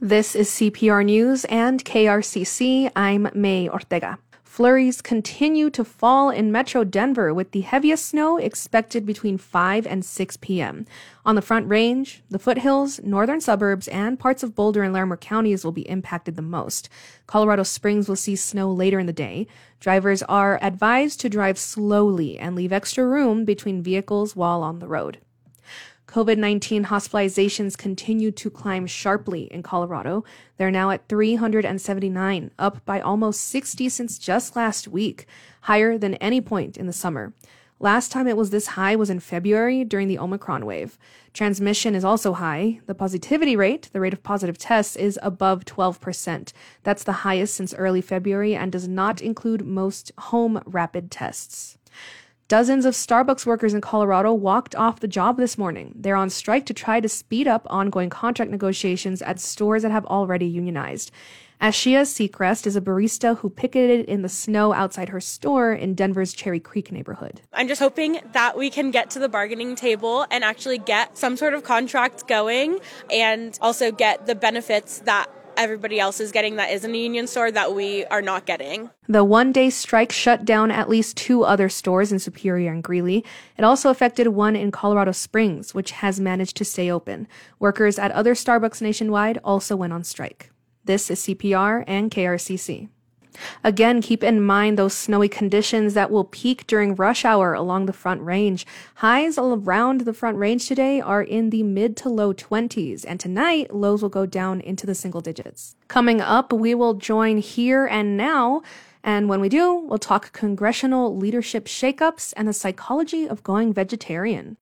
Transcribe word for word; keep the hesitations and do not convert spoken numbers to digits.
This is C P R News and K R C C. I'm May Ortega. Flurries continue to fall in Metro Denver with the heaviest snow expected between five and six p.m. On the Front Range, the foothills, northern suburbs, and parts of Boulder and Larimer counties will be impacted the most. Colorado Springs will see snow later in the day. Drivers are advised to drive slowly and leave extra room between vehicles while on the road. COVID nineteen hospitalizations continue to climb sharply in Colorado. They're now at three hundred seventy-nine, up by almost sixty since just last week, higher than any point in the summer. Last time it was this high was in February during the Omicron wave. Transmission is also high. The positivity rate, the rate of positive tests, is above twelve percent. That's the highest since early February and does not include most home rapid tests. Dozens of Starbucks workers in Colorado walked off the job this morning. They're on strike to try to speed up ongoing contract negotiations at stores that have already unionized. Ashia Seacrest is a barista who picketed in the snow outside her store in Denver's Cherry Creek neighborhood. I'm just hoping that we can get to the bargaining table and actually get some sort of contract going and also get the benefits that everybody else is getting that is in a union store that we are not getting. The one-day strike shut down at least two other stores in Superior and Greeley. It also affected one in Colorado Springs, which has managed to stay open. Workers at other Starbucks nationwide also went on strike. This is C P R and K R C C. Again, keep in mind those snowy conditions that will peak during rush hour along the Front Range. Highs all around the Front Range today are in the mid to low twenties, and tonight lows will go down into the single digits. Coming up, we will join Here and Now, and when we do, we'll talk congressional leadership shakeups and the psychology of going vegetarian.